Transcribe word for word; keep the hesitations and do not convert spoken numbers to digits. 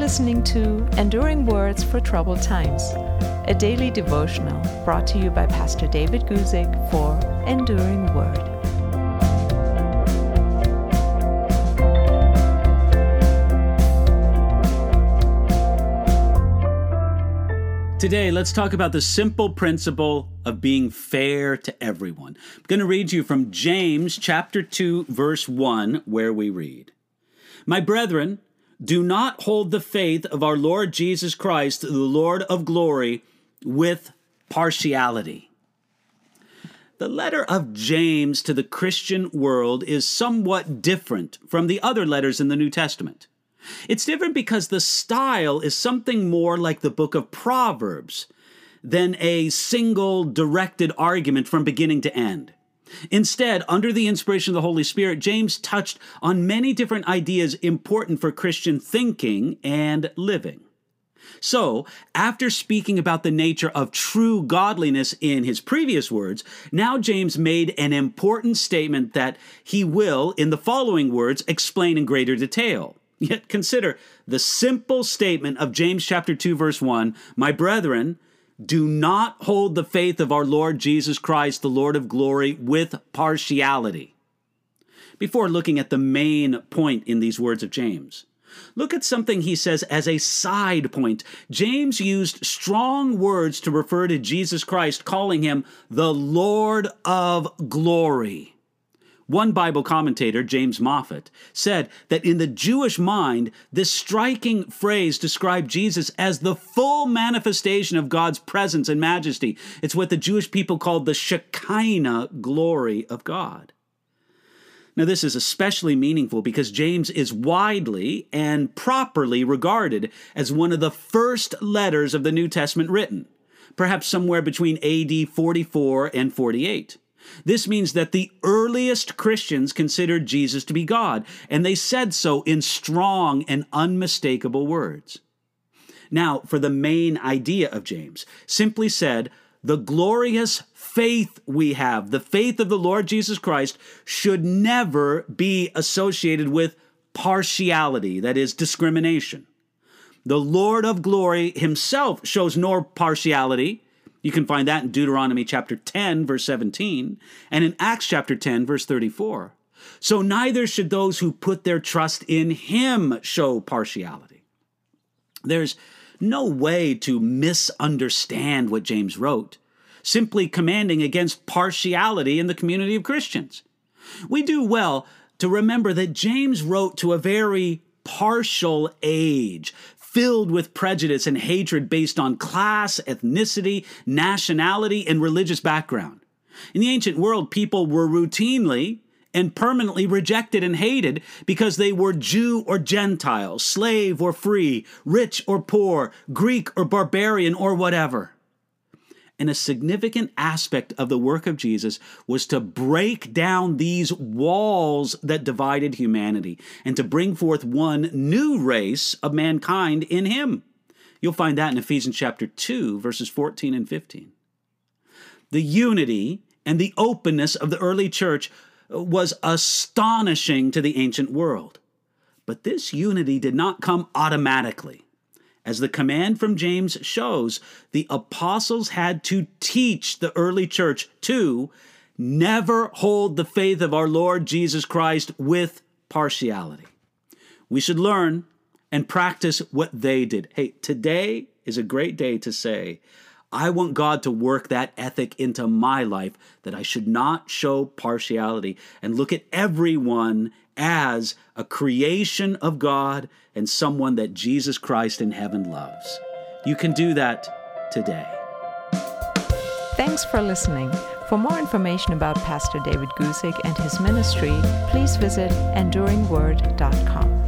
listening to Enduring Words for Troubled Times, a daily devotional brought to you by Pastor David Guzik for Enduring Word. Today, let's talk about the simple principle of being fair to everyone. I'm going to read you from James chapter two, verse one, where we read, "My brethren, do not hold the faith of our Lord Jesus Christ, the Lord of glory, with partiality." The letter of James to the Christian world is somewhat different from the other letters in the New Testament. It's different because the style is something more like the book of Proverbs than a single directed argument from beginning to end. Instead, under the inspiration of the Holy Spirit, James touched on many different ideas important for Christian thinking and living. So, after speaking about the nature of true godliness in his previous words, now James made an important statement that he will, in the following words, explain in greater detail. Yet consider the simple statement of James chapter two, verse one, "My brethren, do not hold the faith of our Lord Jesus Christ, the Lord of glory, with partiality." Before looking at the main point in these words of James, look at something he says as a side point. James used strong words to refer to Jesus Christ, calling him the Lord of glory. One Bible commentator, James Moffat, said that in the Jewish mind, this striking phrase described Jesus as the full manifestation of God's presence and majesty. It's what the Jewish people called the Shekinah glory of God. Now, this is especially meaningful because James is widely and properly regarded as one of the first letters of the New Testament written, perhaps somewhere between A D forty-four and forty-eight. This means that the earliest Christians considered Jesus to be God, and they said so in strong and unmistakable words. Now, for the main idea of James, simply said, the glorious faith we have, the faith of the Lord Jesus Christ, should never be associated with partiality, that is, discrimination. The Lord of glory himself shows no partiality. You can find that in Deuteronomy chapter ten, verse seventeen, and in Acts chapter ten, verse thirty-four. So neither should those who put their trust in him show partiality. There's no way to misunderstand what James wrote, simply commanding against partiality in the community of Christians. We do well to remember that James wrote to a very partial age, filled with prejudice and hatred based on class, ethnicity, nationality, and religious background. In the ancient world, people were routinely and permanently rejected and hated because they were Jew or Gentile, slave or free, rich or poor, Greek or barbarian or whatever. And a significant aspect of the work of Jesus was to break down these walls that divided humanity and to bring forth one new race of mankind in him. You'll find that in Ephesians chapter two, verses fourteen and fifteen. The unity and the openness of the early church was astonishing to the ancient world. But this unity did not come automatically. As the command from James shows, the apostles had to teach the early church to never hold the faith of our Lord Jesus Christ with partiality. We should learn and practice what they did. Hey, today is a great day to say, I want God to work that ethic into my life, that I should not show partiality and look at everyone as a creation of God and someone that Jesus Christ in heaven loves. You can do that today. Thanks for listening. For more information about Pastor David Guzik and his ministry, please visit enduring word dot com.